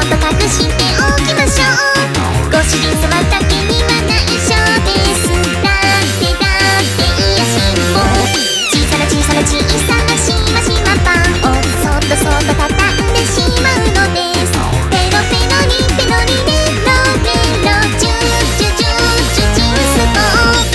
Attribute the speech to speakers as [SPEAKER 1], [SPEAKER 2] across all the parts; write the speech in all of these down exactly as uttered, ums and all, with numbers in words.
[SPEAKER 1] っと隠しておきましょう。ご主人様だけには内緒です。だってだって癒しんぼ。小さな小さな小さなしましまパンをそっとそっと畳んでしまうのです。ペロペロにペロにねロレロチューチュチューチュチュースポー。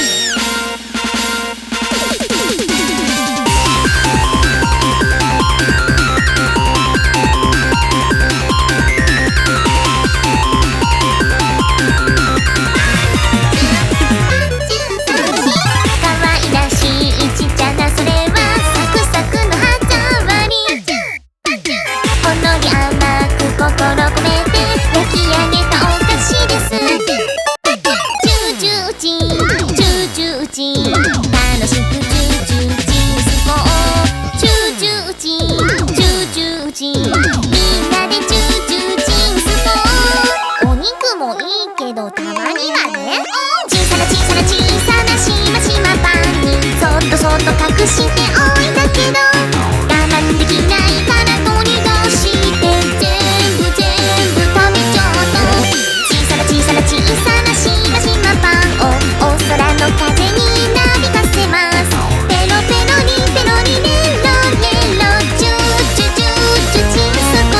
[SPEAKER 1] 隠しておいたけど我慢できないから取り出して全部全部食べちゃった。小さな小さな小さなしましまパンをお空の風になびかせます。ペロペロにペロにねロレロチューチュチューチュチュースポ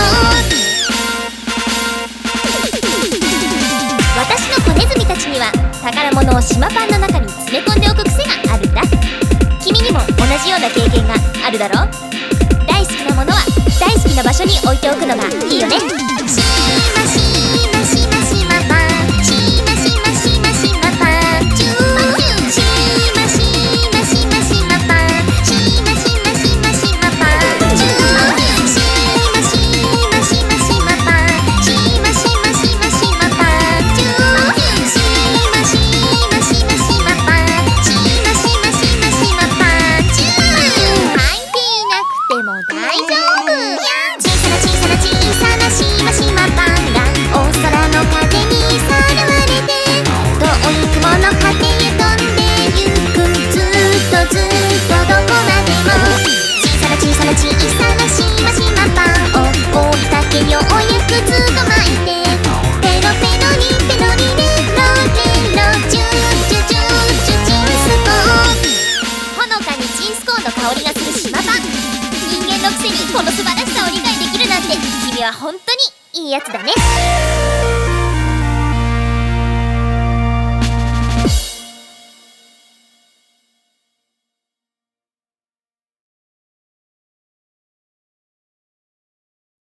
[SPEAKER 1] ー。私の子ネズミたちには宝物を島パンの中に詰め込んでおく癖があるんだ。君にも同じような経験があるだろう。大好きなものは大好きな場所に置いておくのがいいよね。しましましましまパンしましましましまパンチューしましましましまパンしましましましまパンチューしましましましまパンしましましましまパンチューしましましましまパンしましましましまパンチュー入っていなくても大丈夫。小さな小さな小さなしましまパンがお空の風にさらわれて遠い雲の果てへ飛んでゆく。ずっとずっとどこまでも小さな小さな小さなしましまパンを追いかけようやくつと巻いてペロペロにペロにねロレロチューチュチューチュチュースポー。ほのかにチンスコーンの香りがする島パン。人間のくせにこの素晴らしさを理解できるなんて君は本当にいいやつだね。